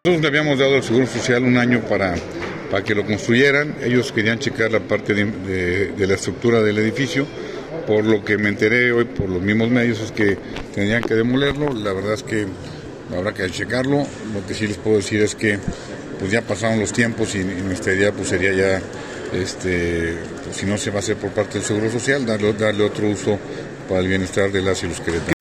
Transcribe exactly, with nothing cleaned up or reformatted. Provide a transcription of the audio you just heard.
Nosotros le habíamos dado al Seguro Social un año para, para que lo construyeran. Ellos querían checar la parte de, de, de la estructura del edificio. Por lo que me enteré hoy por los mismos medios es que tendrían que demolerlo. La verdad es que habrá que checarlo. Lo que sí les puedo decir es que pues ya pasaron los tiempos y, y nuestra idea pues sería ya, este, pues, si no se va a hacer por parte del Seguro Social, darle, darle otro uso para el bienestar de las y los queretanos.